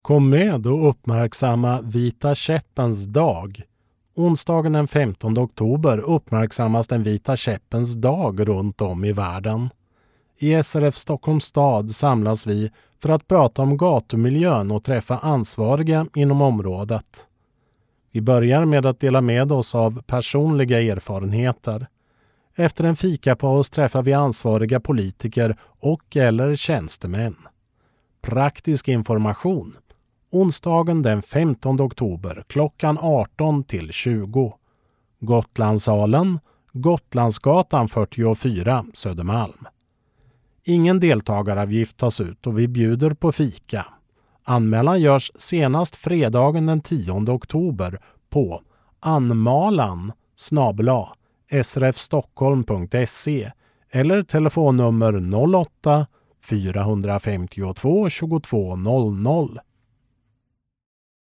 Kom med och uppmärksamma Vita käppens dag. Onsdagen den 15 oktober uppmärksammas den Vita käppens dag runt om i världen. I SRF Stockholms stad samlas vi för att prata om gatumiljön och träffa ansvariga inom området. Vi börjar med att dela med oss av personliga erfarenheter. Efter en fikapaus träffar vi ansvariga politiker och eller tjänstemän. Praktisk information. Onsdagen den 15 oktober klockan 18 till 20. Gotlandssalen, Gotlandsgatan 44, Södermalm. Ingen deltagaravgift tas ut och vi bjuder på fika. Anmälan görs senast fredagen den 10 oktober på anmalan@srfstockholm.se eller telefonnummer 08 452 22 00.